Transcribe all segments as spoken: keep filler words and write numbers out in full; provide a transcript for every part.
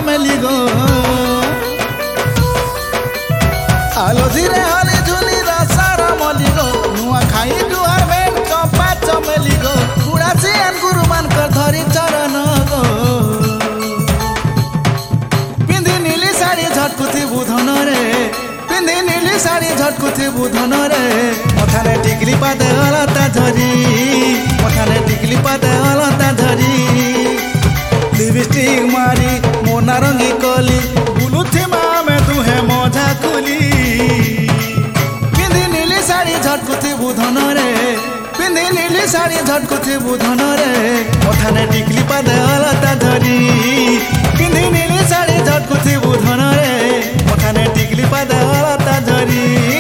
चमेली गो आलो धीरे हली झुली रसार मली गो नुआ खाई जुहार भेट चंपा चमेली गो उड़ासी आन गुरु मान कर धरी चरण गो पिंधी नीली साड़ी झटकुथी बुधन रे पिंधी नीली साड़ी झटकुथी बुधन रे मथाने टिकली पाते अलता झरी मथाने टिकली पाते अलता झरी लिपस्टिक मारी मोना रंगी कली बुलुथी मामे तुहे मजा कुली पिंधी नीली साड़ी झटकुथी बुधन रे पिंधी नीली साड़ी झटकुथी बुधन रे मथाने टिकली पाते अलता झरी पिंधी नीली साड़ी झटकुथी बुधन रे मथाने टिकली पाते अलता झरी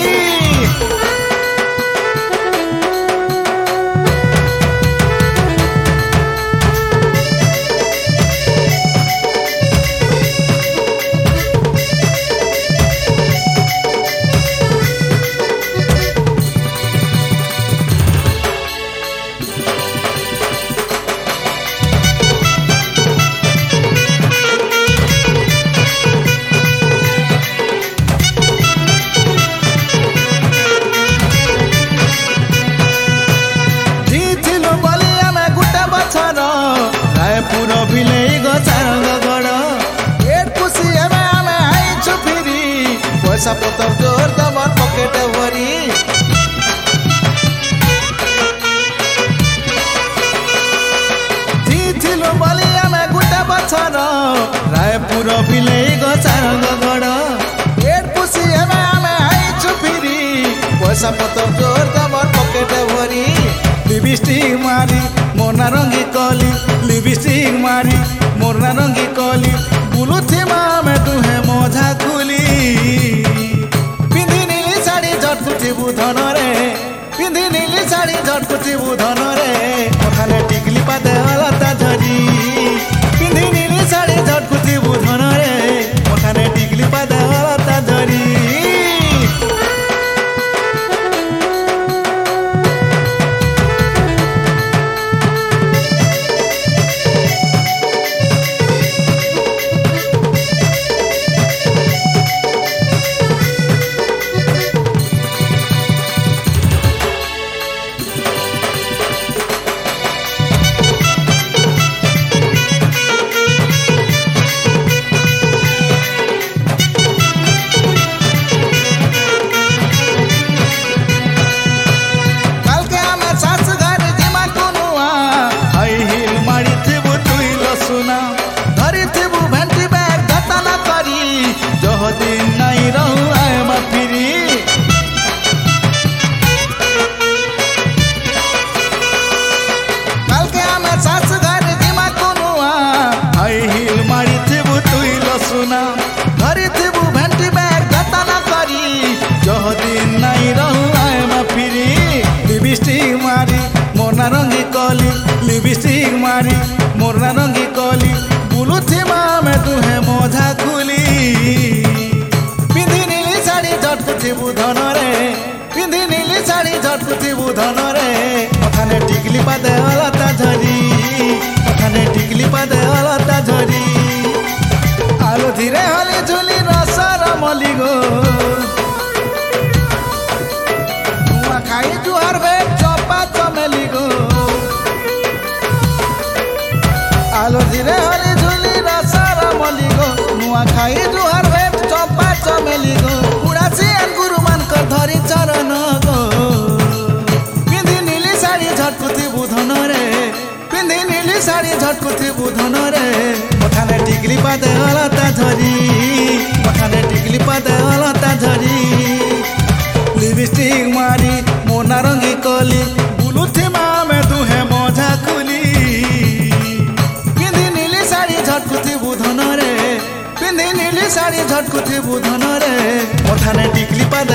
पूरा भिले गचारंग गड़ पेट खुशी एमे आमे आइछु फिरी पैसा पतर जोर दमन पकेट भरी जीथिलो बली आमे गुटा बछर राय पूरा भिले गचारंग गड़ पेट खुशी एमे आमे आइछु फिरी पैसा पतर जोर दमन पकेट भरी लिपस्टिक मारी मोना रंगी कली लिपस्टिक मारी मोरना रंगी कली बुलुथी मामे तुहे मजा खुली पिंधी नीली साड़ी झटकुथी बुधन रे पिंधी नीली साड़ी झटकुथी बुधन रे मथाने टिकली पाते अलता झरी पिंधी नीली साड़ी झटकुथी बुधन रे मथाने टिकली पाते अलता झरी धरी थिबु भेंटी बैग गतना करी जह दिन नहीं रहू आए मा फिरी लिपस्टिक मारी मोरना रंगी कली लिपस्टिक मारी मोरना रंगी कली बुलुथी मामे तुहे मजा खुली पिंधी नीली साड़ी झटकुथी बुधन रे पिंधी नीली साड़ी झटकुथी बुधन रे मथाने टिकली पाते अलता झरी मथाने टिकली पाते अलता झरी आलो धीरे हली झुली रसार मली गो नुआ खाई जुहार भेट चंपा चमेली गो आलो धीरे हली झुली रसार मली गो नुआ खाई जुहार भेट चंपा चमेली गो उड़ासी आन गुरु मान कर धरी चरण गो पिंधी नीली साड़ी झटकुथी बुधन रे पिंधी नीली साड़ी झटकुथी बुधन रे मथाने टिकली पाते अलता झरी मथाने टिकली पाते अलता झरी लिपस्टिक मारी मोना रंगी कली बुलुथी मामे तुहे मजा खुली पिंधी नीली साड़ी झटकुथी बुधन रे पिंधी नीली साड़ी झटकुथी बुधन रे मथाने टिकली पाते